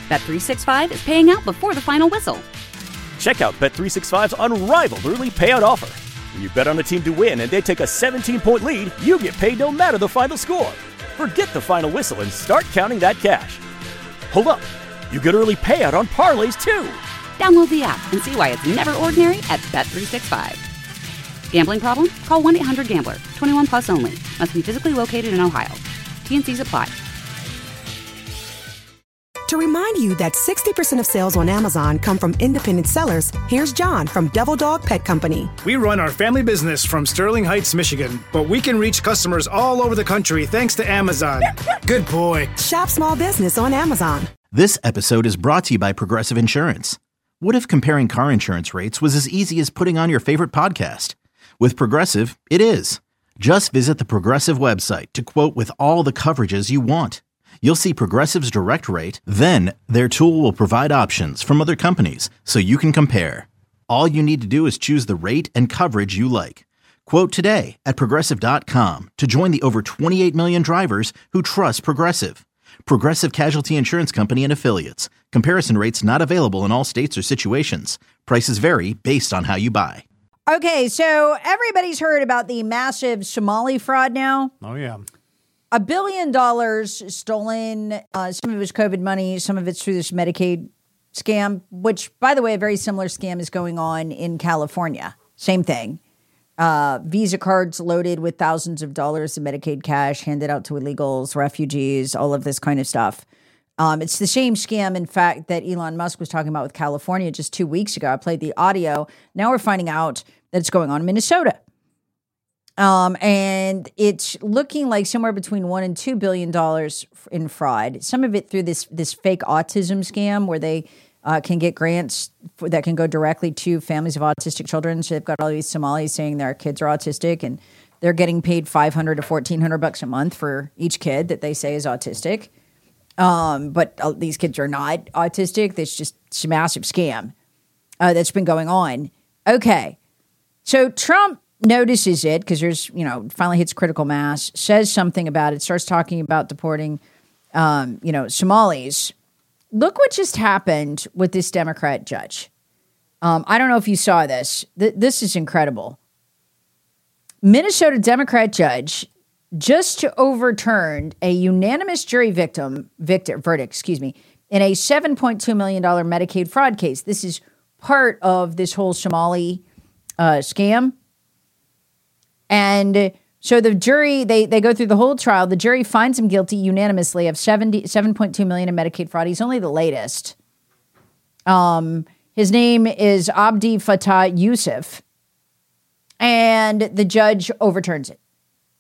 Bet365 is paying out before the final whistle. Check out Bet365's unrivaled early payout offer. When you bet on a team to win and they take a 17-point lead, you get paid no matter the final score. Forget the final whistle and start counting that cash. Hold up. You get early payout on parlays, too. Download the app and see why it's never ordinary at Bet365. Gambling problem? Call 1-800-GAMBLER. 21 plus only. Must be physically located in Ohio. T&Cs apply. To remind you that 60% of sales on Amazon come from independent sellers, here's John from Devil Dog Pet Company. We run our family business from Sterling Heights, Michigan, but we can reach customers all over the country thanks to Amazon. Good boy. Shop small business on Amazon. This episode is brought to you by Progressive Insurance. What if comparing car insurance rates was as easy as putting on your favorite podcast? With Progressive, it is. Just visit the Progressive website to quote with all the coverages you want. You'll see Progressive's direct rate, then their tool will provide options from other companies so you can compare. All you need to do is choose the rate and coverage you like. Quote today at Progressive.com to join the over 28 million drivers who trust Progressive. Progressive Casualty Insurance Company and Affiliates. Comparison rates not available in all states or situations. Prices vary based on how you buy. Okay, so everybody's heard about the massive Somali fraud now. Oh, yeah. $1 billion stolen, some of it's COVID money, some of it's through this Medicaid scam, which, by the way, a very similar scam is going on in California. Same thing. Visa cards loaded with thousands of dollars in Medicaid cash handed out to illegals, refugees, all of this kind of stuff. It's the same scam, in fact, that Elon Musk was talking about with California just 2 weeks ago. I played the audio. Now we're finding out that it's going on in Minnesota. And it's looking like somewhere between $1 and $2 billion in fraud. Some of it through this fake autism scam where they can get grants that can go directly to families of autistic children. So they've got all these Somalis saying their kids are autistic, and they're getting paid $500 to $1,400 a month for each kid that they say is autistic. But these kids are not autistic. It's just a massive scam that's been going on. Okay, so Trump notices it because there's, finally hits critical mass, says something about it, starts talking about deporting, Somalis. Look what just happened with this Democrat judge. I don't know if you saw this. This is incredible. Minnesota Democrat judge just overturned a unanimous jury verdict, in a $7.2 million Medicaid fraud case. This is part of this whole Somali scam. And so the jury, they go through the whole trial. The jury finds him guilty unanimously of $7.2 million in Medicaid fraud. He's only the latest. His name is Abdi Fattah Yusuf. And the judge overturns it.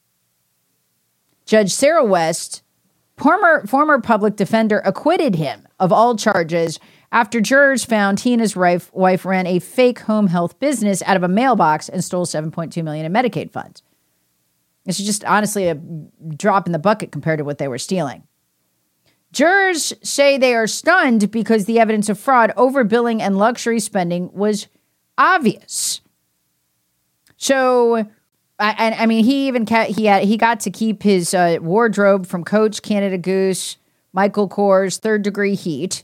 Judge Sarah West, former public defender, acquitted him of all charges after jurors found he and his wife ran a fake home health business out of a mailbox and stole $7.2 million in Medicaid funds. This is just honestly a drop in the bucket compared to what they were stealing. Jurors say they are stunned because the evidence of fraud, overbilling, and luxury spending was obvious. So, I mean, he got to keep his wardrobe from Coach, Canada Goose, Michael Kors, Third Degree Heat.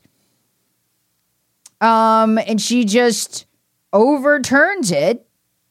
And she just overturns it.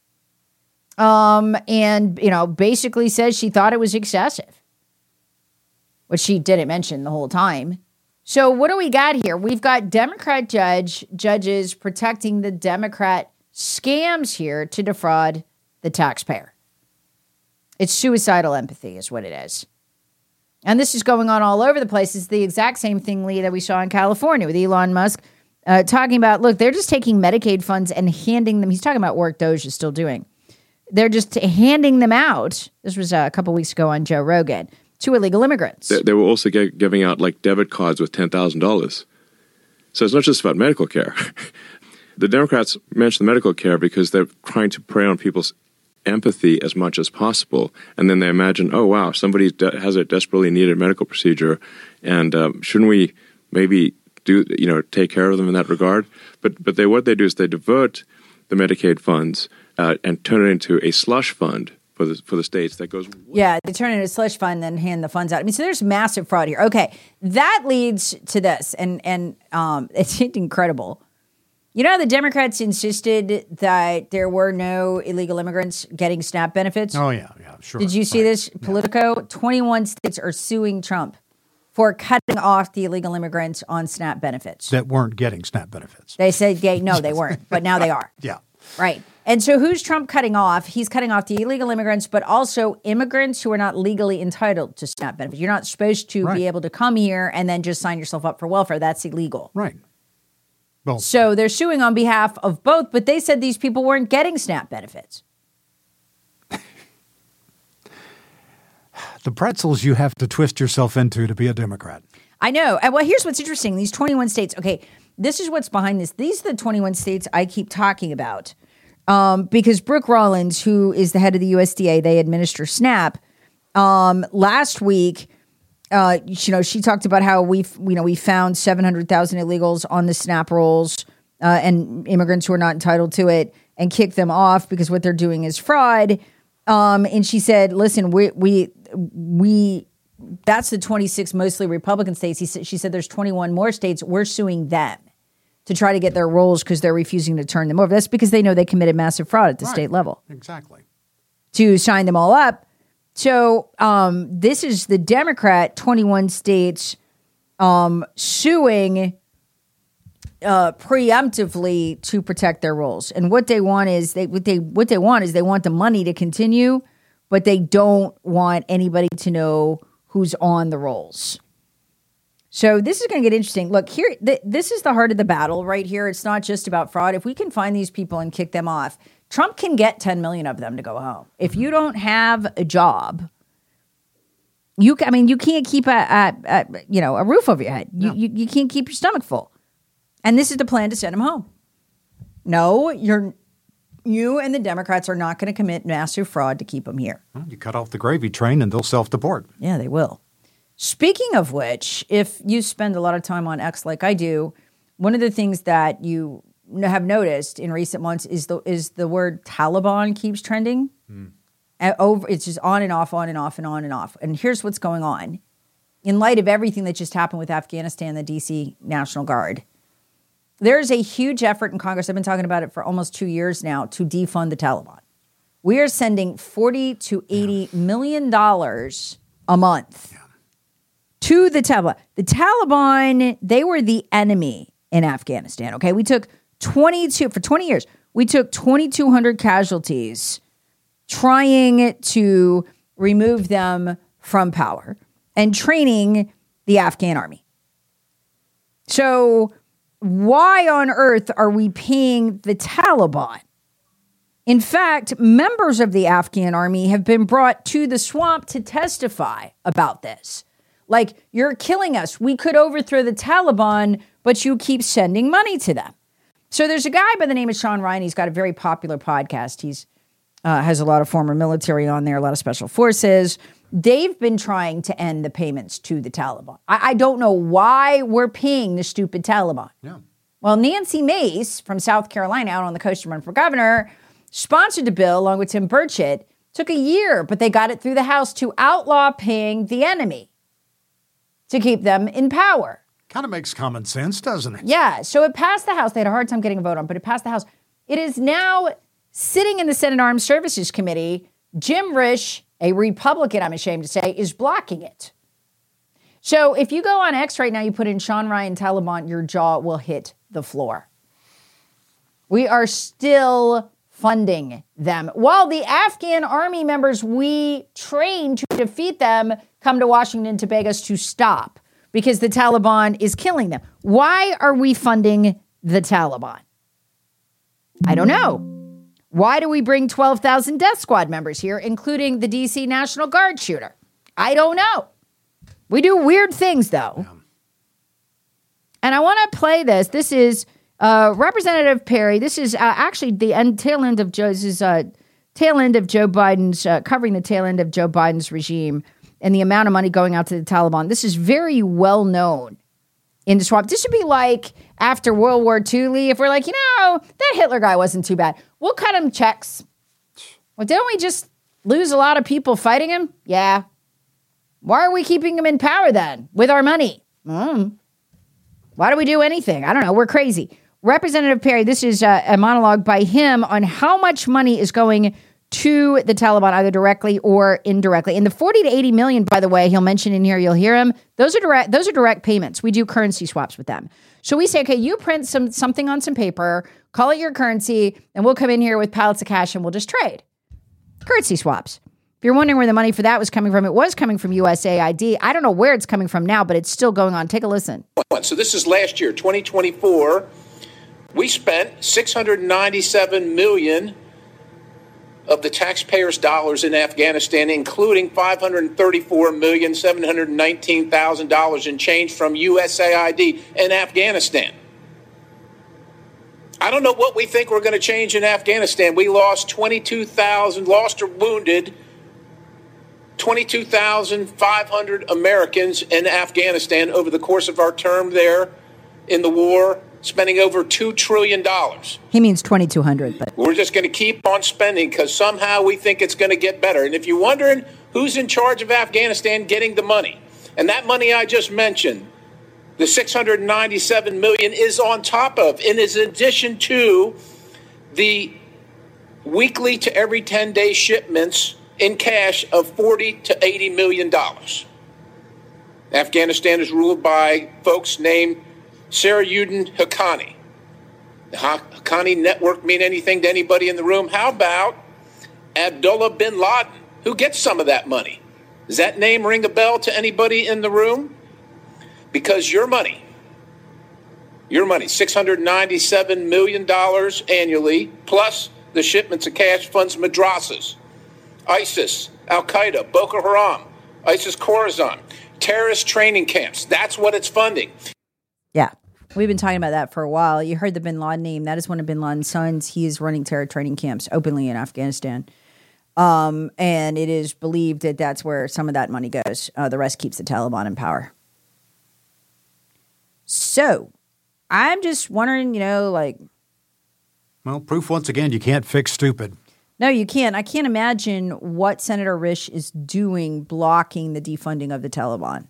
And, basically says she thought it was excessive, which she didn't mention the whole time. So what do we got here? We've got Democrat judges protecting the Democrat scams here to defraud the taxpayer. It's suicidal empathy is what it is. And this is going on all over the place. It's the exact same thing, Lee, that we saw in California with Elon Musk talking about, look, they're just taking Medicaid funds and handing them. He's talking about work Doge is still doing. They're just handing them out. This was a couple weeks ago on Joe Rogan to illegal immigrants. They were also giving out like debit cards with $10,000. So it's not just about medical care. The Democrats mention medical care because they're trying to prey on people's empathy as much as possible. And then they imagine, oh, wow, somebody has a desperately needed medical procedure. And shouldn't we maybe take care of them in that regard? But what they do is they divert the Medicaid funds and turn it into a slush fund for the states that goes. Yeah, they turn it into a slush fund and then hand the funds out. I mean, so there's massive fraud here. Okay, that leads to this, and it's incredible. You know, the Democrats insisted that there were no illegal immigrants getting SNAP benefits. Oh yeah, sure. Did you see this? Politico, 21 states are suing Trump for cutting off the illegal immigrants on SNAP benefits. That weren't getting SNAP benefits. They said, no, they weren't, but now they are. Yeah. Right. And so who's Trump cutting off? He's cutting off the illegal immigrants, but also immigrants who are not legally entitled to SNAP benefits. You're not supposed to be able to come here and then just sign yourself up for welfare. That's illegal. Right. Well, so they're suing on behalf of both, but they said these people weren't getting SNAP benefits. The pretzels you have to twist yourself into to be a Democrat. I know. And well, here's what's interesting. These 21 states, okay, this is what's behind this. These are the 21 states I keep talking about because Brooke Rollins, who is the head of the USDA, they administer SNAP, last week, she talked about how we found 700,000 illegals on the SNAP rolls and immigrants who are not entitled to it and kicked them off because what they're doing is fraud. And she said, listen, we that's the 26 mostly Republican states. She said there's 21 more states. We're suing them to try to get their rolls because they're refusing to turn them over. That's because they know they committed massive fraud at the state level. Exactly. To sign them all up. So this is the Democrat 21 states suing preemptively to protect their rolls. And what they want is they want the money to continue, but they don't want anybody to know who's on the rolls. So this is going to get interesting. Look, here, this is the heart of the battle right here. It's not just about fraud. If we can find these people and kick them off, Trump can get 10 million of them to go home. If you don't have a job, you can't keep a roof over your head. You can't keep your stomach full. And this is the plan to send them home. No, you and the Democrats are not going to commit massive fraud to keep them here. Well, you cut off the gravy train and they'll self-deport. Yeah, they will. Speaking of which, if you spend a lot of time on X like I do, one of the things that you have noticed in recent months is the word Taliban keeps trending. It's just on and off, on and off, and on and off. And here's what's going on. In light of everything that just happened with Afghanistan, the DC National Guard, there's a huge effort in Congress, I've been talking about it for almost 2 years now, to defund the Taliban. We are sending $40 to $80 million a month to the Taliban. The Taliban, they were the enemy in Afghanistan, okay? We took 20 years, we took 2,200 casualties trying to remove them from power and training the Afghan army. So why on earth are we paying the Taliban? In fact, members of the Afghan army have been brought to the swamp to testify about this. Like, you're killing us. We could overthrow the Taliban, but you keep sending money to them. So there's a guy by the name of Sean Ryan. He's got a very popular podcast. He's has a lot of former military on there, a lot of special forces. They've been trying to end the payments to the Taliban. I don't know why we're paying the stupid Taliban. Yeah. Well, Nancy Mace from South Carolina, out on the coast to run for governor, sponsored the bill along with Tim Burchett. Took a year, but they got it through the House to outlaw paying the enemy to keep them in power. Kind of makes common sense, doesn't it? Yeah. So it passed the House. They had a hard time getting a vote on, but it passed the House. It is now sitting in the Senate Armed Services Committee. Jim Risch, a Republican, I'm ashamed to say, is blocking it. So if you go on X right now, you put in Sean Ryan Taliban, your jaw will hit the floor. We are still funding them, while the Afghan army members we trained to defeat them come to Washington to beg us to stop because the Taliban is killing them. Why are we funding the Taliban? I don't know. Why do we bring 12,000 Death Squad members here, including the DC National Guard shooter? I don't know. We do weird things, though. Yeah. And I want to play this. This is Representative Perry. This is actually the tail end of Joe Biden's, covering the tail end of Joe Biden's regime and the amount of money going out to the Taliban. This is very well known in the swamp. This would be like after World War II, Lee, if we're like, that Hitler guy wasn't too bad. We'll cut him checks. Well, didn't we just lose a lot of people fighting him? Yeah. Why are we keeping him in power then with our money? Why do we do anything? I don't know. We're crazy. Representative Perry, this is a monologue by him on how much money is going to the Taliban, either directly or indirectly. And the 40 to 80 million, by the way, he'll mention in here, you'll hear him. Those are direct payments. We do currency swaps with them. So we say, okay, you print something on some paper, call it your currency, and we'll come in here with pallets of cash and we'll just trade. Currency swaps. If you're wondering where the money for that was coming from, it was coming from USAID. I don't know where it's coming from now, but it's still going on. Take a listen. So this is last year, 2024. We spent $697 million of the taxpayers' dollars in Afghanistan, including $534,719,000 in change from USAID in Afghanistan. I don't know what we think we're going to change in Afghanistan. We lost 22,000, lost or wounded 22,500 Americans in Afghanistan over the course of our term there in the war, spending over $2 trillion. He means 2,200. But we're just going to keep on spending because somehow we think it's going to get better. And if you're wondering who's in charge of Afghanistan getting the money, and that money I just mentioned, the $697 million is on top of, and is in addition to the weekly to every 10-day shipments in cash of $40 to $80 million. Afghanistan is ruled by folks named Sarajuddin Haqqani. The Haqqani network mean anything to anybody in the room? How about Abdullah bin Laden, who gets some of that money? Does that name ring a bell to anybody in the room? Because your money, $697 million annually, plus the shipments of cash funds madrasas, ISIS, Al-Qaeda, Boko Haram, ISIS Khorasan, terrorist training camps. That's what it's funding. Yeah. We've been talking about that for a while. You heard the bin Laden name. That is one of bin Laden's sons. He is running terror training camps openly in Afghanistan. And it is believed that that's where some of that money goes. The rest keeps the Taliban in power. So I'm just wondering, Well, proof once again, you can't fix stupid. No, you can't. I can't imagine what Senator Risch is doing blocking the defunding of the Taliban.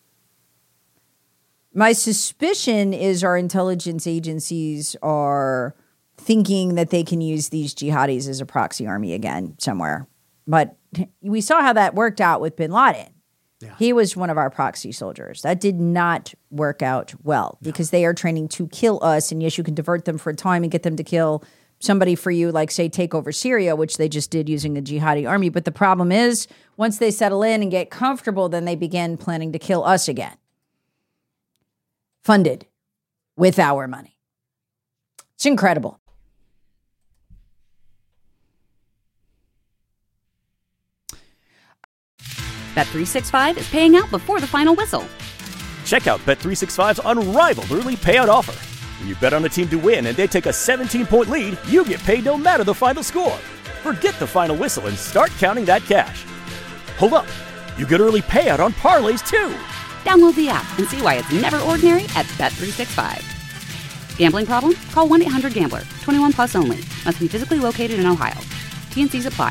My suspicion is our intelligence agencies are thinking that they can use these jihadis as a proxy army again somewhere. But we saw how that worked out with bin Laden. Yeah. He was one of our proxy soldiers. That did not work out well because they are training to kill us. And yes, you can divert them for a time and get them to kill somebody for you, like, say, take over Syria, which they just did using a jihadi army. But the problem is, once they settle in and get comfortable, then they begin planning to kill us again. Funded with our money. It's incredible. Bet365 is paying out before the final whistle. Check out Bet365's unrivaled early payout offer. When you bet on a team to win and they take a 17-point lead, you get paid no matter the final score. Forget the final whistle and start counting that cash. Hold up. You get early payout on parlays, too. Download the app and see why it's never ordinary at Bet365. Gambling problem? Call 1-800-GAMBLER. 21 plus only. Must be physically located in Ohio. T&Cs apply.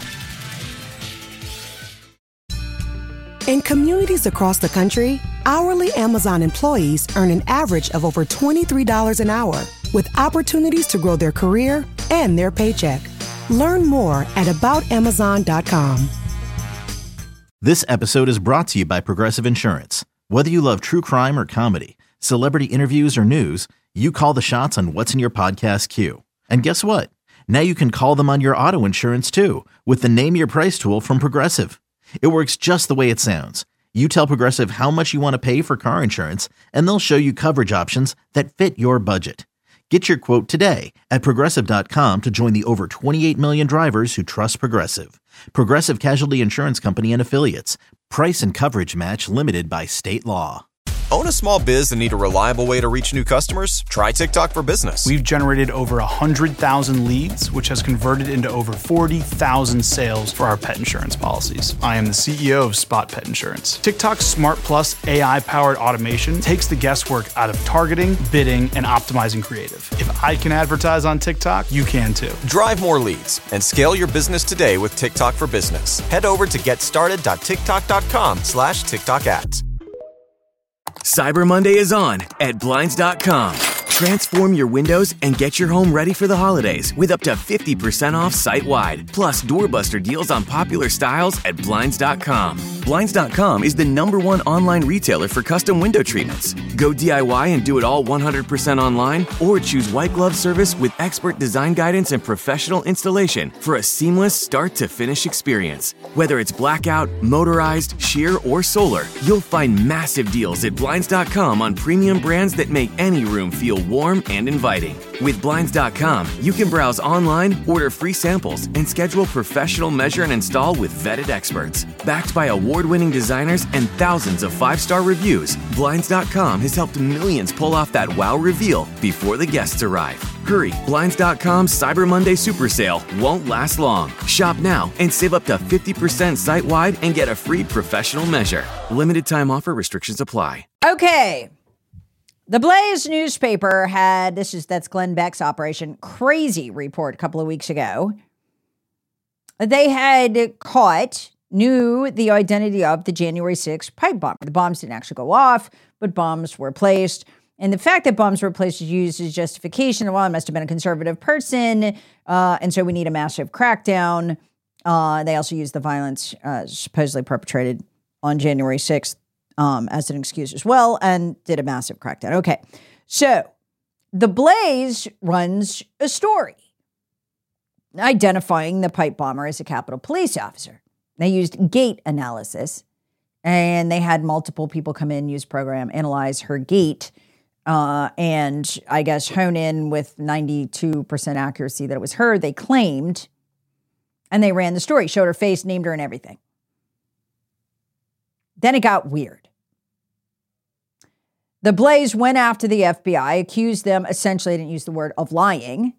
In communities across the country, hourly Amazon employees earn an average of over $23 an hour, with opportunities to grow their career and their paycheck. Learn more at aboutamazon.com. This episode is brought to you by Progressive Insurance. Whether you love true crime or comedy, celebrity interviews or news, you call the shots on what's in your podcast queue. And guess what? Now you can call them on your auto insurance too, with the Name Your Price tool from Progressive. It works just the way it sounds. You tell Progressive how much you want to pay for car insurance, and they'll show you coverage options that fit your budget. Get your quote today at Progressive.com to join the over 28 million drivers who trust Progressive. Progressive Casualty Insurance Company and Affiliates. Price and coverage match limited by state law. Own a small biz and need a reliable way to reach new customers? Try TikTok for Business. We've generated over 100,000 leads, which has converted into over 40,000 sales for our pet insurance policies. I am the CEO of Spot Pet Insurance. TikTok's Smart Plus AI-powered automation takes the guesswork out of targeting, bidding, and optimizing creative. If I can advertise on TikTok, you can too. Drive more leads and scale your business today with TikTok for Business. Head over to getstarted.tiktok.com/TikTok ads. Cyber Monday is on at Blinds.com. Transform your windows and get your home ready for the holidays with up to 50% off site-wide. Plus, doorbuster deals on popular styles at Blinds.com. Blinds.com is the #1 online retailer for custom window treatments. Go DIY and do it all 100% online, or choose white glove service with expert design guidance and professional installation for a seamless start-to-finish experience. Whether it's blackout, motorized, sheer, or solar, you'll find massive deals at Blinds.com on premium brands that make any room feel warm and inviting. With Blinds.com, you can browse online, order free samples, and schedule professional measure and install with vetted experts. Backed by award-winning designers and thousands of 5-star reviews, Blinds.com has helped millions pull off that wow reveal before the guests arrive. Hurry, Blinds.com's Cyber Monday Super Sale won't last long. Shop now and save up to 50% site-wide and get a free professional measure. Limited time offer, restrictions apply. Okay. The Blaze newspaper had, that's Glenn Beck's Operation Crazy report a couple of weeks ago. They had knew the identity of the January 6th pipe bomber. The bombs didn't actually go off, but bombs were placed. And the fact that bombs were placed is used as justification. Well, it must have been a conservative person, and so we need a massive crackdown. They also used the violence supposedly perpetrated on January 6th as an excuse as well, and did a massive crackdown. Okay, so the Blaze runs a story identifying the pipe bomber as a Capitol Police officer. They used gait analysis, and they had multiple people come in, use program, analyze her gait, and I guess hone in with 92% accuracy that it was her, they claimed, and they ran the story, showed her face, named her and everything. Then it got weird. The Blaze went after the FBI, accused them, essentially, I didn't use the word, of lying.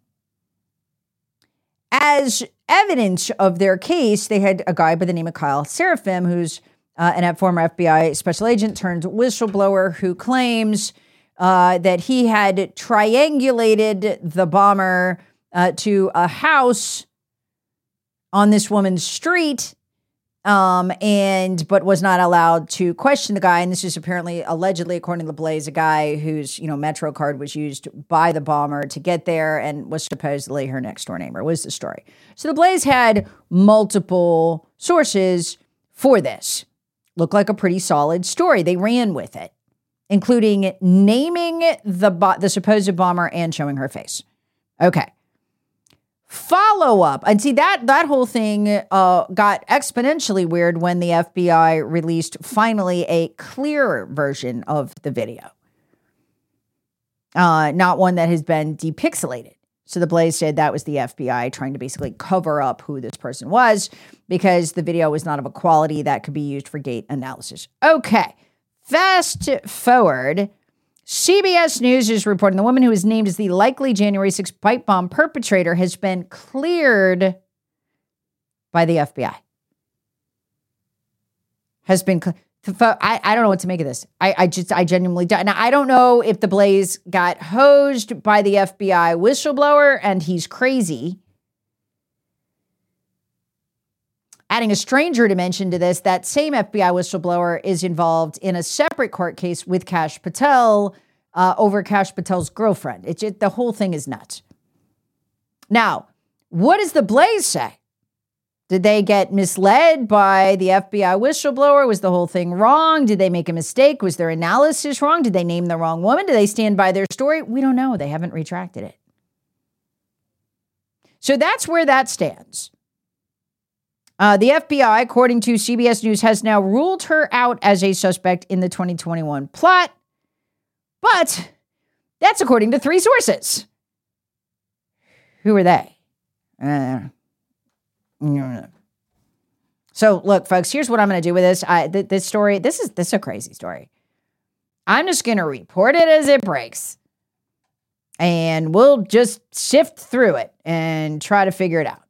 As evidence of their case, they had a guy by the name of Kyle Serafim, who's a former FBI special agent turned whistleblower, who claims that he had triangulated the bomber to a house on this woman's street, but was not allowed to question the guy. And this is apparently, allegedly, according to the Blaze, a guy whose Metro card was used by the bomber to get there and was supposedly her next door neighbor, was the story. So the Blaze had multiple sources for this. Looked like a pretty solid story. They ran with it, including naming the supposed bomber and showing her face. Okay. Follow up. And see, that whole thing got exponentially weird when the FBI released finally a clearer version of the video. Not one that has been depixelated. So the Blaze said that was the FBI trying to basically cover up who this person was because the video was not of a quality that could be used for gait analysis. Okay. Fast forward. CBS News is reporting the woman who is named as the likely January 6th pipe bomb perpetrator has been cleared by the FBI. I don't know what to make of this. I genuinely don't. Now, I don't know if the Blaze got hosed by the FBI whistleblower and he's crazy. Adding a stranger dimension to this, that same FBI whistleblower is involved in a separate court case with Kash Patel over Kash Patel's girlfriend. The whole thing is nuts. Now, what does the Blaze say? Did they get misled by the FBI whistleblower? Was the whole thing wrong? Did they make a mistake? Was their analysis wrong? Did they name the wrong woman? Did they stand by their story? We don't know. They haven't retracted it. So that's where that stands. The FBI, according to CBS News, has now ruled her out as a suspect in the 2021 plot. But that's according to 3 sources. Who are they? So look, folks, here's what I'm going to do with this. This story, this is a crazy story. I'm just going to report it as it breaks. And we'll just sift through it and try to figure it out.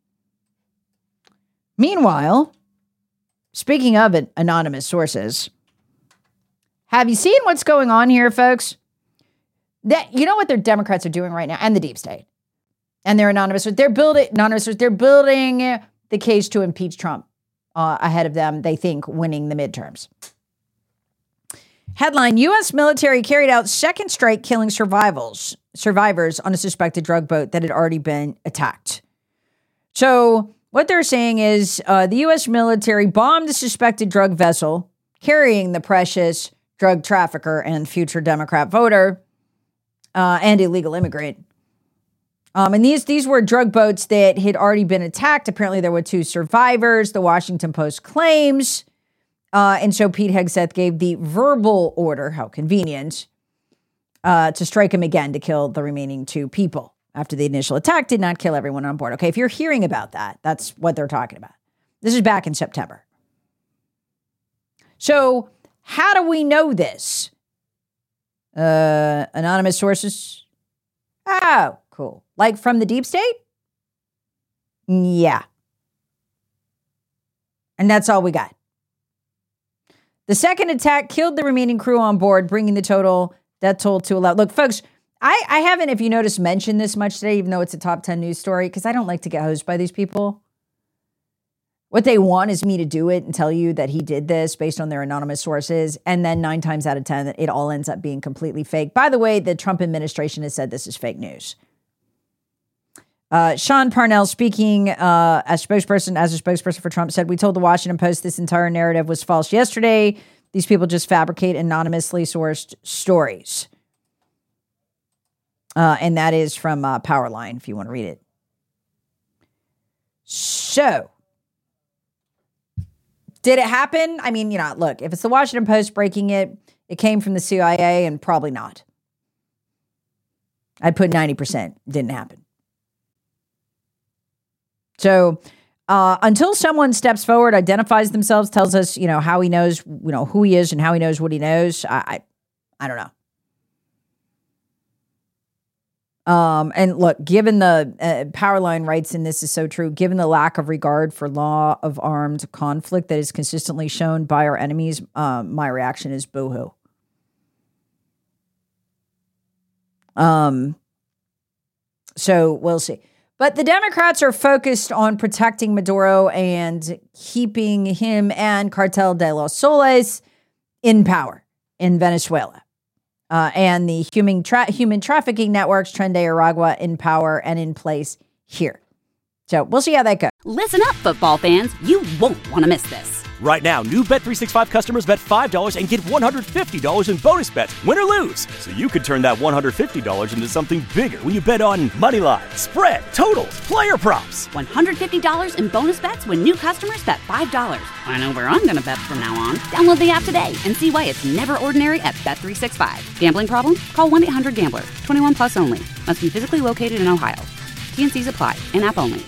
Meanwhile, speaking of anonymous sources, have you seen what's going on here, folks? You know what the Democrats are doing right now, and the deep state, and their anonymous. They're building the case to impeach Trump ahead of them. They think winning the midterms. Headline: U.S. military carried out second strike, killing survivors on a suspected drug boat that had already been attacked. So what they're saying is the U.S. military bombed a suspected drug vessel carrying the precious drug trafficker and future Democrat voter and illegal immigrant. And these were drug boats that had already been attacked. Apparently, there were 2 survivors, the Washington Post claims. And so Pete Hegseth gave the verbal order, how convenient, to strike him again to kill the remaining 2 people after the initial attack did not kill everyone on board. Okay, if you're hearing about that, that's what they're talking about. This is back in September. So how do we know this? Anonymous sources. Oh, cool. Like from the deep state? Yeah. And that's all we got. The second attack killed the remaining crew on board, bringing the total death toll to 11. Look, folks, I haven't, if you notice, mentioned this much today, even though it's a top 10 news story, because I don't like to get hosed by these people. What they want is me to do it and tell you that he did this based on their anonymous sources. And then 9 times out of 10, it all ends up being completely fake. By the way, the Trump administration has said this is fake news. Sean Parnell, speaking as a spokesperson for Trump, said, "We told the Washington Post this entire narrative was false yesterday. These people just fabricate anonymously sourced stories." And that is from Powerline, if you want to read it. So, did it happen? I mean, look, if it's the Washington Post breaking it, it came from the CIA, and probably not. I'd put 90% didn't happen. So until someone steps forward, identifies themselves, tells us, how he knows, who he is and how he knows what he knows, I don't know. And look, given the Powerline writes, and this is so true, given the lack of regard for law of armed conflict that is consistently shown by our enemies, my reaction is boo-hoo. So we'll see. But the Democrats are focused on protecting Maduro and keeping him and Cartel de los Soles in power in Venezuela. And the human trafficking networks, Tren de Aragua, in power and in place here. So we'll see how that goes. Listen up, football fans. You won't want to miss this. Right now, new Bet365 customers bet $5 and get $150 in bonus bets, win or lose. So you could turn that $150 into something bigger when you bet on money line, spread, totals, player props. $150 in bonus bets when new customers bet $5. I know where I'm going to bet from now on. Download the app today and see why it's never ordinary at Bet365. Gambling problem? Call 1-800-GAMBLER. 21 plus only. Must be physically located in Ohio. T&Cs apply. In-app only.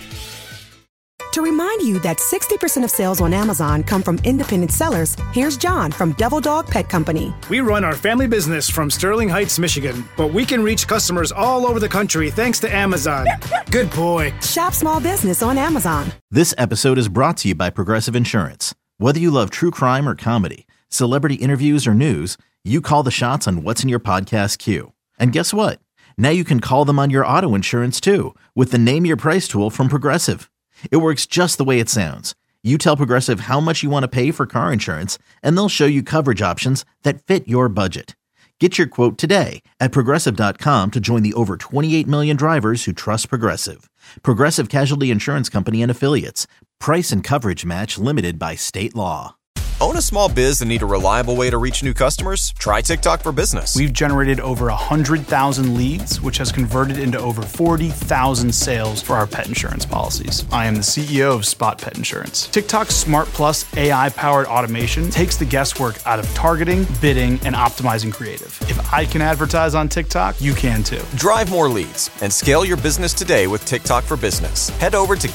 To remind you that 60% of sales on Amazon come from independent sellers, here's John from Devil Dog Pet Company. We run our family business from Sterling Heights, Michigan, but we can reach customers all over the country thanks to Amazon. Good boy. Shop small business on Amazon. This episode is brought to you by Progressive Insurance. Whether you love true crime or comedy, celebrity interviews or news, you call the shots on what's in your podcast queue. And guess what? Now you can call them on your auto insurance too with the Name Your Price tool from Progressive. It works just the way it sounds. You tell Progressive how much you want to pay for car insurance, and they'll show you coverage options that fit your budget. Get your quote today at Progressive.com to join the over 28 million drivers who trust Progressive. Progressive Casualty Insurance Company and Affiliates. Price and coverage match limited by state law. Own a small biz and need a reliable way to reach new customers? Try TikTok for Business. We've generated over 100,000 leads, which has converted into over 40,000 sales for our pet insurance policies. I am the CEO of Spot Pet Insurance. TikTok's Smart Plus AI-powered automation takes the guesswork out of targeting, bidding, and optimizing creative. If I can advertise on TikTok, you can too. Drive more leads and scale your business today with TikTok for Business. Head over to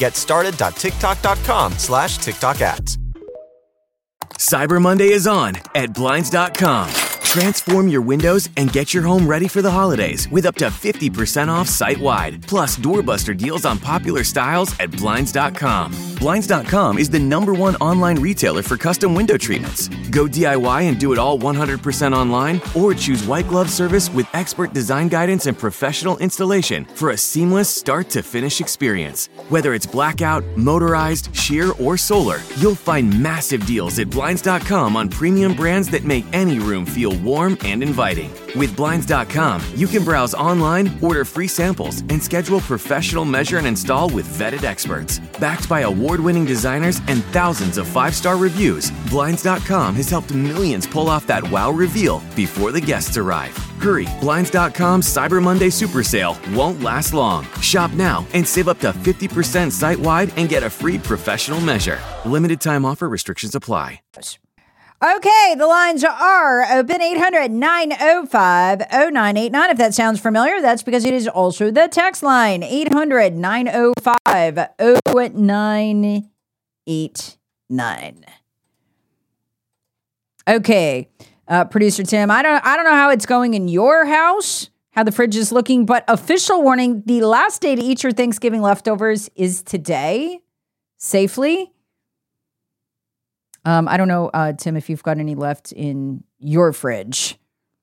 getstarted.tiktok.com/TikTok ads. Cyber Monday is on at Blinds.com. Transform your windows and get your home ready for the holidays with up to 50% off site-wide. Plus, doorbuster deals on popular styles at Blinds.com. Blinds.com is the #1 online retailer for custom window treatments. Go DIY and do it all 100% online, or choose white glove service with expert design guidance and professional installation for a seamless start-to-finish experience. Whether it's blackout, motorized, sheer, or solar, you'll find massive deals at Blinds.com on premium brands that make any room feel warm and inviting. With Blinds.com, you can browse online, order free samples, and schedule professional measure and install with vetted experts. Backed by award-winning designers and thousands of 5-star reviews, Blinds.com has helped millions pull off that wow reveal before the guests arrive. Hurry, Blinds.com's Cyber Monday Super Sale won't last long. Shop now and save up to 50% site-wide and get a free professional measure. Limited time offer, restrictions apply. Okay, the lines are open 800-905-0989. If that sounds familiar, that's because it is also the text line 800-905-0989. Okay, producer Tim, I don't know how it's going in your house, how the fridge is looking, but official warning, the last day to eat your Thanksgiving leftovers is today, safely. I don't know, Tim, if you've got any left in your fridge.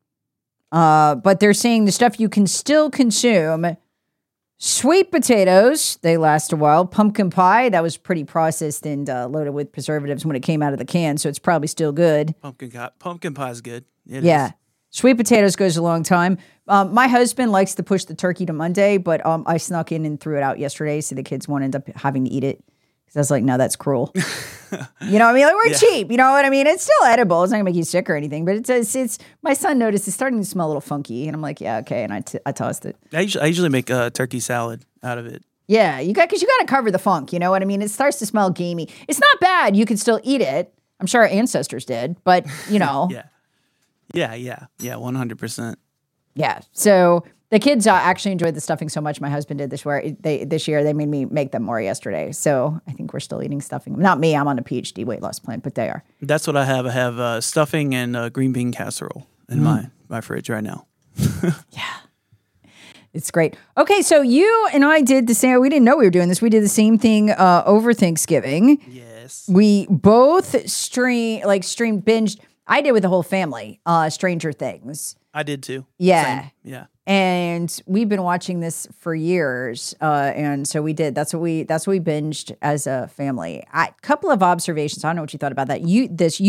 But they're saying the stuff you can still consume. Sweet potatoes, they last a while. Pumpkin pie, that was pretty processed and loaded with preservatives when it came out of the can, so it's probably still good. Pumpkin pie is good. It yeah. is. Sweet potatoes goes a long time. My husband likes to push the turkey to Monday, but I snuck in and threw it out yesterday, so the kids won't end up having to eat it. Because I was like, no, that's cruel. You know what I mean? Like, we're cheap. You know what I mean? It's still edible. It's not going to make you sick or anything. But it's my son noticed it's starting to smell a little funky. And I'm like, yeah, okay. And I tossed it. I usually make a turkey salad out of it. Yeah, because you got to cover the funk. You know what I mean? It starts to smell gamey. It's not bad. You can still eat it. I'm sure our ancestors did. But, you know. Yeah, 100%. Yeah. So the kids actually enjoyed the stuffing so much. My husband did this year. They made me make them more yesterday. So I think we're still eating stuffing. Not me. I'm on a PhD weight loss plan, but they are. That's what I have. I have stuffing and green bean casserole in my fridge right now. Yeah. It's great. Okay, so you and I did the same. We didn't know we were doing this. We did the same thing over Thanksgiving. Yes. We both binged. I did with the whole family. Stranger Things. I did too. Yeah. Same. Yeah. And we've been watching this for years. And so we did. That's what we binged as a family. A couple of observations. I don't know what you thought about that. You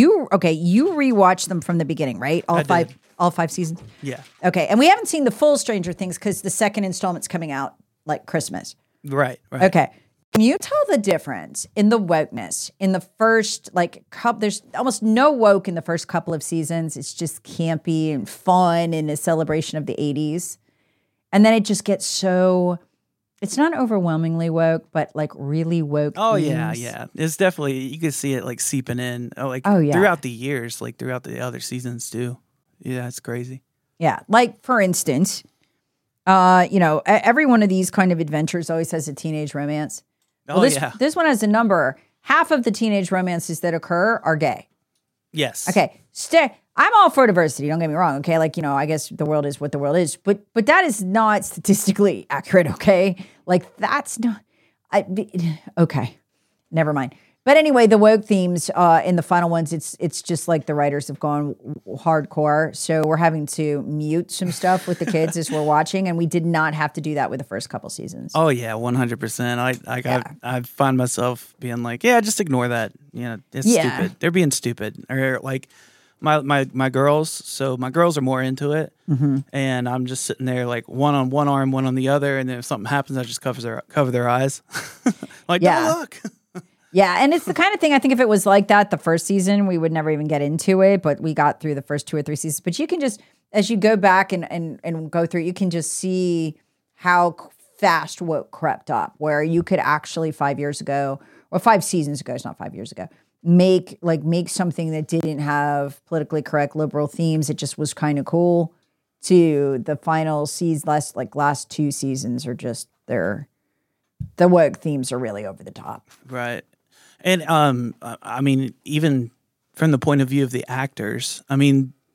rewatched them from the beginning, right? All five seasons? Yeah. Okay. And we haven't seen the full Stranger Things because the second installment's coming out like Christmas. Right. Okay. Can you tell the difference in the wokeness in the first, there's almost no woke in the first couple of seasons. It's just campy and fun and a celebration of the 80s. And then it just gets so, it's not overwhelmingly woke, but really woke. Oh, themes. yeah. It's definitely, you can see it seeping in throughout the years, throughout the other seasons too. Yeah, it's crazy. Yeah. For instance, every one of these kind of adventures always has a teenage romance. Well, this one has a number. Half of the teenage romances that occur are gay. Yes. Okay. I'm all for diversity. Don't get me wrong. Okay. I guess the world is what the world is, but that is not statistically accurate. Okay. That's not, okay. Never mind. But anyway, the woke themes in the final ones, it's just the writers have gone hardcore. So we're having to mute some stuff with the kids as we're watching, and we did not have to do that with the first couple seasons. Oh yeah, 100%. I find myself being just ignore that. It's stupid. They're being stupid. Or my girls. So my girls are more into it, and I'm just sitting there one on one arm, one on the other, and then if something happens, I just cover their eyes. Don't look. Yeah, and it's the kind of thing, I think if it was like that the first season, we would never even get into it, but we got through the first 2 or 3 seasons. But you can just, as you go back and go through, you can just see how fast woke crept up, where you could actually 5 years ago, or 5 seasons ago, it's not 5 years ago, make something that didn't have politically correct liberal themes. It just was kind of cool. To the final season, last 2 seasons are just, the woke themes are really over the top. Right. And I mean, even from the point of view of the actors, I mean,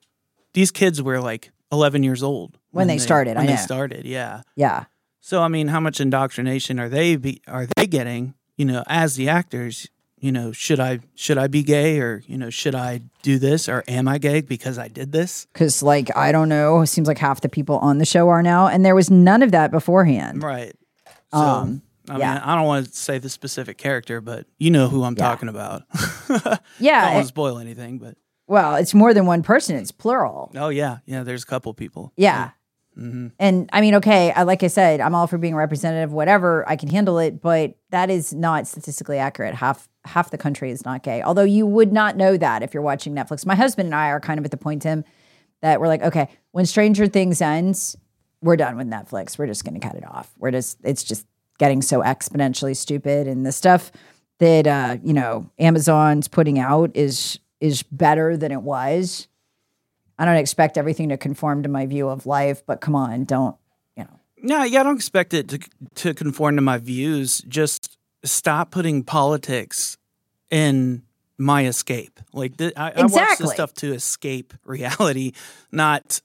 these kids were like 11 years old when they started. When they started, yeah. Yeah. So I mean, how much indoctrination are they getting? You know, as the actors, you know, should I be gay, or you know, should I do this, or am I gay because I did this? Because like I don't know, it seems like half the people on the show are now, and there was none of that beforehand. Right. So I mean, I don't want to say the specific character, but you know who I'm talking about. Yeah. I don't want to spoil anything, but well, it's more than one person; it's plural. Oh yeah, there's a couple people. Yeah. Mm-hmm. And I mean, okay, like I said, I'm all for being representative, whatever, I can handle it, but that is not statistically accurate. Half the country is not gay. Although you would not know that if you're watching Netflix. My husband and I are kind of at the point, Tim, that we're like, okay, when Stranger Things ends, we're done with Netflix. We're just going to cut it off. It's just getting so exponentially stupid. And the stuff that, Amazon's putting out is better than it was. I don't expect everything to conform to my view of life, but come on, don't. No, yeah, I don't expect it to conform to my views. Just stop putting politics in my escape. Like I watch this stuff to escape reality, not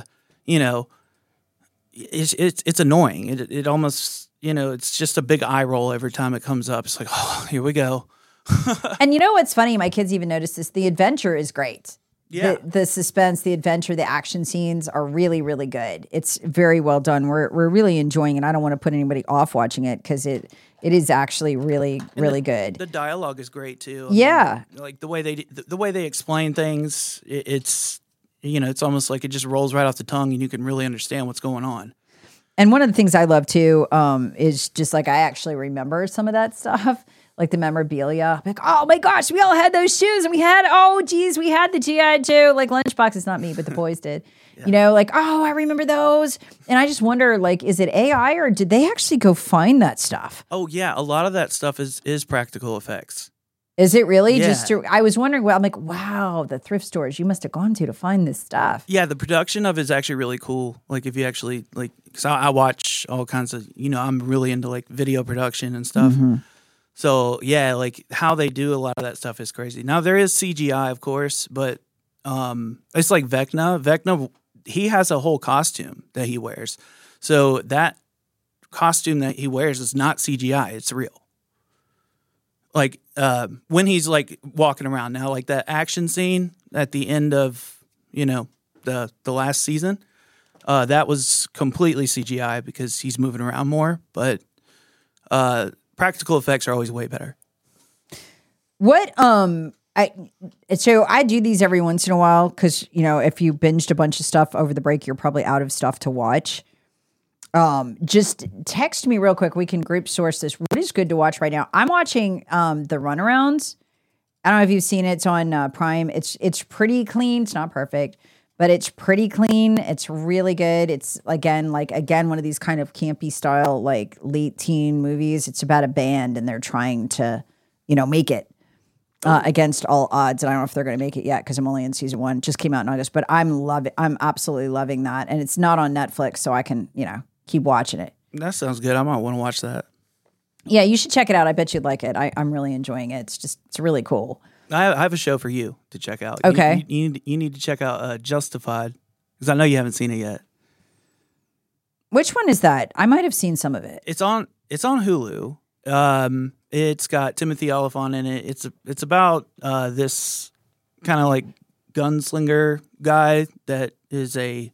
it's annoying. It almost it's just a big eye roll every time it comes up. It's like, oh, here we go. And you know what's funny? My kids even noticed this. The adventure is great. Yeah. The suspense, the adventure, the action scenes are really, really good. It's very well done. We're really enjoying it. I don't want to put anybody off watching it because it is actually really, really good. The dialogue is great too. Yeah. I mean, like the way they explain things, it's almost like it just rolls right off the tongue and you can really understand what's going on. And one of the things I love too is just like I actually remember some of that stuff. Like the memorabilia. I'm like, oh my gosh, we all had those shoes and we had the G.I. Joe. Like Lunchbox is not me, but the boys did. Yeah. I remember those. And I just wonder, like, is it AI or did they actually go find that stuff? Oh yeah, a lot of that stuff is practical effects. Is it really? Yeah. I was wondering, I'm like, wow, the thrift stores you must have gone to find this stuff. Yeah, the production of it is actually really cool. Like if you actually because I watch all kinds of, I'm really into like video production and stuff. Mm-hmm. So, yeah, like how they do a lot of that stuff is crazy. Now, there is CGI, of course, but it's like Vecna. Vecna, he has a whole costume that he wears. So that costume that he wears is not CGI. It's real. Like when he's like walking around now, like that action scene at the end of, the last season, that was completely CGI because he's moving around more. But practical effects are always way better. So I do these every once in a while because, if you binged a bunch of stuff over the break, you're probably out of stuff to watch. Just text me real quick. We can group source this. What is good to watch right now? I'm watching The Runarounds. I don't know if you've seen it. It's on Prime. It's pretty clean. It's not perfect, but it's pretty clean. It's really good. It's again, one of these kind of campy style, like late teen movies. It's about a band and they're trying to, make it against all odds. And I don't know if they're going to make it yet because I'm only in season 1. It just came out in August, but I'm absolutely loving that. And it's not on Netflix, so I can, keep watching it. That sounds good. I might want to watch that. Yeah, you should check it out. I bet you'd like it. I'm really enjoying it. It's really cool. I have a show for you to check out. Okay. You need to check out Justified because I know you haven't seen it yet. Which one is that? I might have seen some of it. It's on Hulu. It's got Timothy Olyphant in it. It's about this kind of like gunslinger guy that is a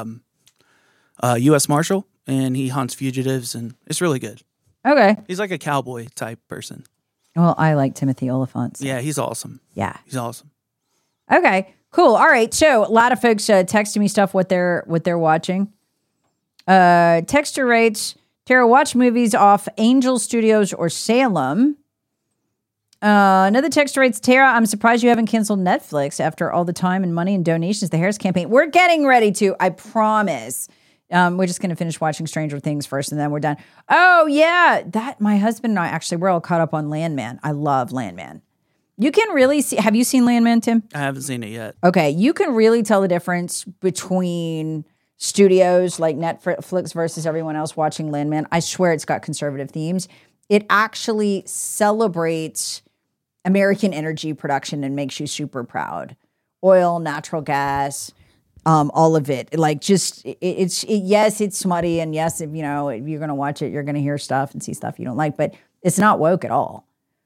U.S. Marshal, and he hunts fugitives, and it's really good. Okay. He's like a cowboy type person. Well, I like Timothy Olyphant. So. Yeah, he's awesome. Yeah. He's awesome. Okay, cool. All right. So a lot of folks texting me stuff what they're watching. Texter writes, Tara, watch movies off Angel Studios or Salem. Another texter writes, Tara, I'm surprised you haven't canceled Netflix after all the time and money and donations the Harris campaign. We're getting ready to, I promise. We're just going to finish watching Stranger Things first and then we're done. Oh, yeah. My husband and I actually, we're all caught up on Landman. I love Landman. You can really see, have you seen Landman, Tim? I haven't seen it yet. Okay. You can really tell the difference between studios like Netflix versus everyone else watching Landman. I swear it's got conservative themes. It actually celebrates American energy production and makes you super proud. Oil, natural gas, all of it. Like just yes, it's smutty, and yes, if you're going to watch it, you're going to hear stuff and see stuff you don't like, but it's not woke at all.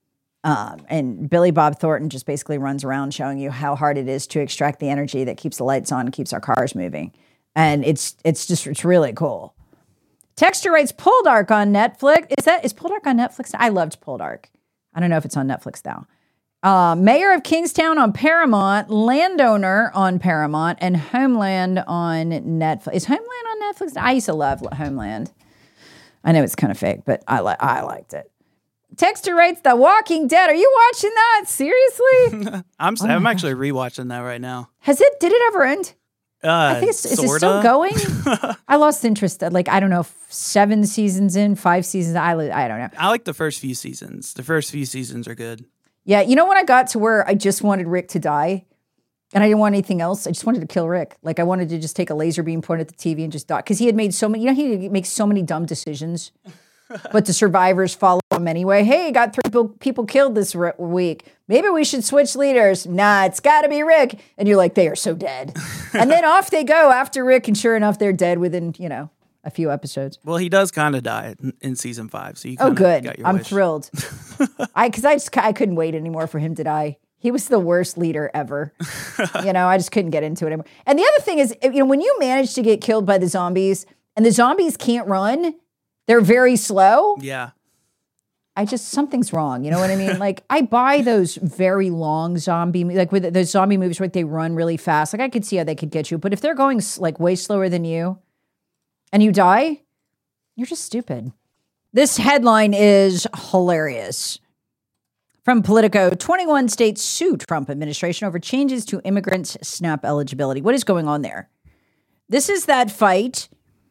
And Billy Bob Thornton just basically runs around showing you how hard it is to extract the energy that keeps the lights on and keeps our cars moving. And it's really cool. Texter writes, Poldark on Netflix. Is Poldark on Netflix? I loved Poldark. I don't know if it's on Netflix now. Mayor of Kingstown on Paramount, Landowner on Paramount, and Homeland on Netflix. Is Homeland on Netflix? I used to love Homeland. I know it's kind of fake, but I liked it. Texter writes, The Walking Dead. Are you watching that? Seriously? I'm actually rewatching that right now. Did it ever end? I think is it still going? I lost interest. Like, I don't know, 7 seasons in, 5 seasons. I don't know. I like the first few seasons. The first few seasons are good. Yeah, when I got to where I just wanted Rick to die, and I didn't want anything else, I just wanted to kill Rick. Like, I wanted to just take a laser beam, point at the TV, and just die. Because he had made so many, he makes so many dumb decisions. But the survivors follow him anyway. Hey, got 3 people killed this week. Maybe we should switch leaders. Nah, it's got to be Rick. And you're like, they are so dead. And then off they go after Rick, and sure enough, they're dead within, a few episodes. Well, he does kind of die in season 5. So you good. Got your I'm wish. Thrilled. I couldn't wait anymore for him to die. He was the worst leader ever. I just couldn't get into it anymore. And the other thing is, when you manage to get killed by the zombies, and the zombies can't run, they're very slow. Yeah. Something's wrong. You know what I mean? Like, I buy those very long zombie, like with those zombie movies where they run really fast. Like, I could see how they could get you. But if they're going like way slower than you and you die, you're just stupid. This headline is hilarious. From Politico, 21 states sue Trump administration over changes to immigrants' SNAP eligibility. What is going on there? This is that fight.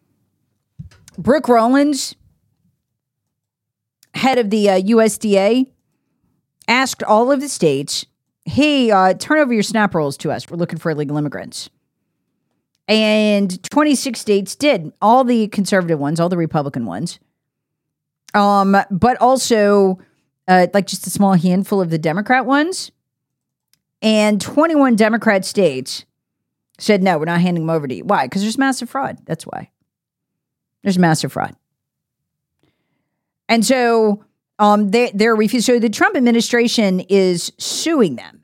Brooke Rollins, head of the USDA, asked all of the states, hey, turn over your SNAP rolls to us. We're looking for illegal immigrants. And 26 states did, all the conservative ones, all the Republican ones, but also like just a small handful of the Democrat ones. And 21 Democrat states said, no, we're not handing them over to you. Why? Because there's massive fraud. That's why. There's massive fraud. And so they're refused. So the Trump administration is suing them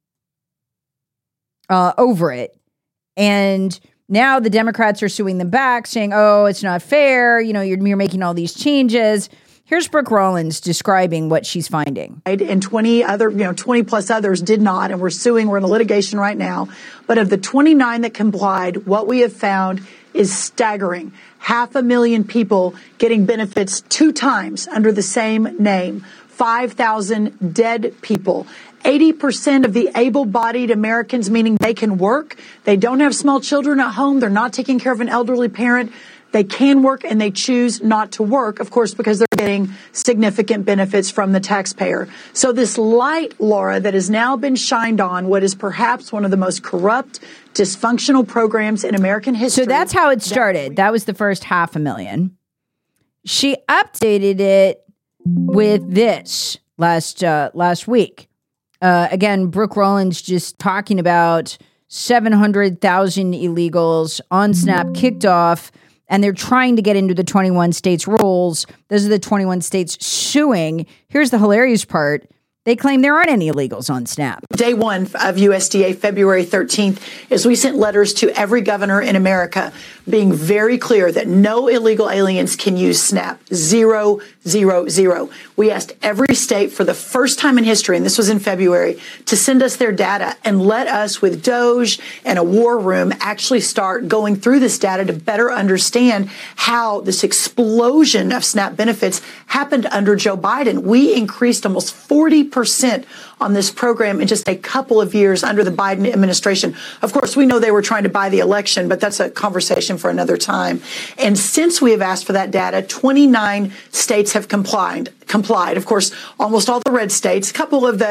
over it. And now the Democrats are suing them back, saying, oh, it's not fair. You're making all these changes. Here's Brooke Rollins describing what she's finding. And 20 plus others did not. And we're suing. We're in a litigation right now. But of the 29 that complied, what we have found is staggering. 500,000 people getting benefits 2 times under the same name. 5,000 dead people. 80% of the able-bodied Americans, meaning they can work. They don't have small children at home. They're not taking care of an elderly parent. They can work and they choose not to work, of course, because they're getting significant benefits from the taxpayer. So this light, Laura, that has now been shined on what is perhaps one of the most corrupt, dysfunctional programs in American history. So that's how it started. That was the first 500,000. She updated it with this last week. Again, Brooke Rollins just talking about 700,000 illegals on SNAP kicked off, and they're trying to get into the 21 states rolls. Those are the 21 states suing. Here's the hilarious part. They claim there aren't any illegals on SNAP. Day one of USDA, February 13th, is we sent letters to every governor in America being very clear that no illegal aliens can use SNAP. 0, 0, 0. We asked every state for the first time in history, and this was in February, to send us their data and let us, with DOJ and a war room, actually start going through this data to better understand how this explosion of SNAP benefits happened under Joe Biden. We increased almost 40% on this program in just a couple of years under the Biden administration. Of course, we know they were trying to buy the election, but that's a conversation for another time. And since we have asked for that data, 29 states have complied. Of course, almost all the red states, a couple of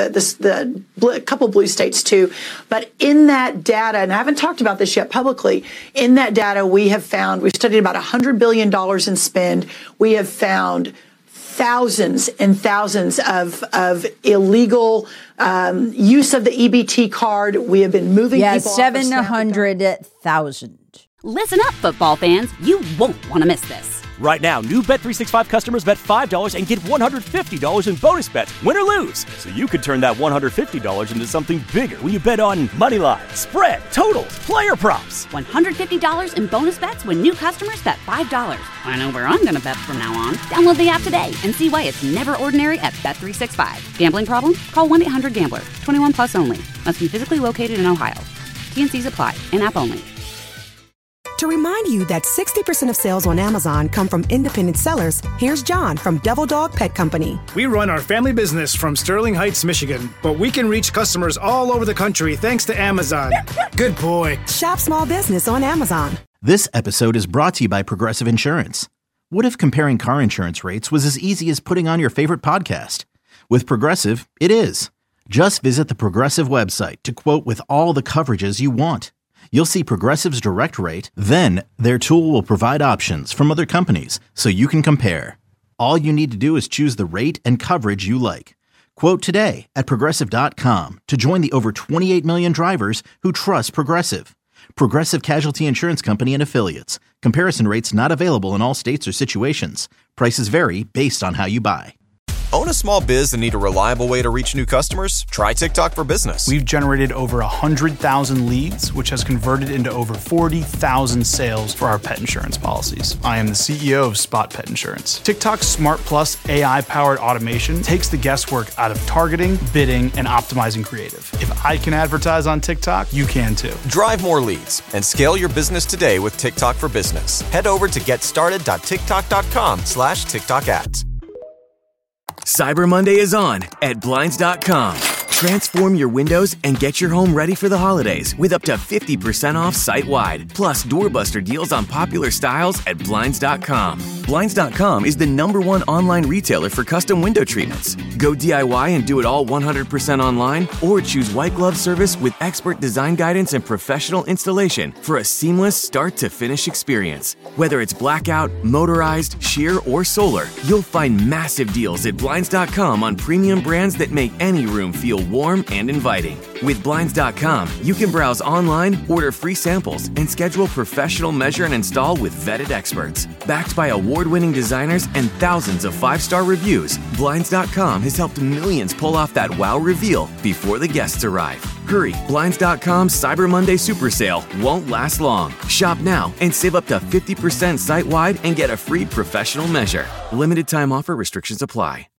couple blue states too. But in that data, and I haven't talked about this yet publicly, in that data we've studied about $100 billion in spend. We have found thousands and thousands of illegal use of the EBT card. We have been moving people off of 700,000. Listen up, football fans. You won't want to miss this. Right now, new Bet365 customers bet $5 and get $150 in bonus bets, win or lose. So you could turn that $150 into something bigger when you bet on money line, spread, totals, player props. $150 in bonus bets when new customers bet $5. I know where I'm going to bet from now on. Download the app today and see why it's never ordinary at Bet365. Gambling problem? Call 1-800-GAMBLER. 21 plus only. Must be physically located in Ohio. T&Cs apply. In-app only. To remind you that 60% of sales on Amazon come from independent sellers, here's John from Devil Dog Pet Company. We run our family business from Sterling Heights, Michigan, but we can reach customers all over the country thanks to Amazon. Good boy. Shop small business on Amazon. This episode is brought to you by Progressive Insurance. What if comparing car insurance rates was as easy as putting on your favorite podcast? With Progressive, it is. Just visit the Progressive website to quote with all the coverages you want. You'll see Progressive's direct rate, then their tool will provide options from other companies so you can compare. All you need to do is choose the rate and coverage you like. Quote today at Progressive.com to join the over 28 million drivers who trust Progressive. Progressive Casualty Insurance Company and Affiliates. Comparison rates not available in all states or situations. Prices vary based on how you buy. Own a small biz and need a reliable way to reach new customers? Try TikTok for Business. We've generated over 100,000 leads, which has converted into over 40,000 sales for our pet insurance policies. I am the CEO of Spot Pet Insurance. TikTok's Smart Plus AI-powered automation takes the guesswork out of targeting, bidding, and optimizing creative. If I can advertise on TikTok, you can too. Drive more leads and scale your business today with TikTok for Business. Head over to getstarted.tiktok.com/TikTok ads. Cyber Monday is on at Blinds.com. Transform your windows and get your home ready for the holidays with up to 50% off site-wide. Plus, doorbuster deals on popular styles at Blinds.com. Blinds.com is the #1 online retailer for custom window treatments. Go DIY and do it all 100% online, or choose white glove service with expert design guidance and professional installation for a seamless start-to-finish experience. Whether it's blackout, motorized, sheer, or solar, you'll find massive deals at Blinds.com on premium brands that make any room feel warm and inviting. With Blinds.com, you can browse online, order free samples, and schedule professional measure and install with vetted experts. Backed by award-winning designers and thousands of 5-star reviews, Blinds.com has helped millions pull off that wow reveal before the guests arrive. Hurry, Blinds.com's Cyber Monday Super Sale won't last long. Shop now and save up to 50% site-wide and get a free professional measure. Limited time offer, restrictions apply.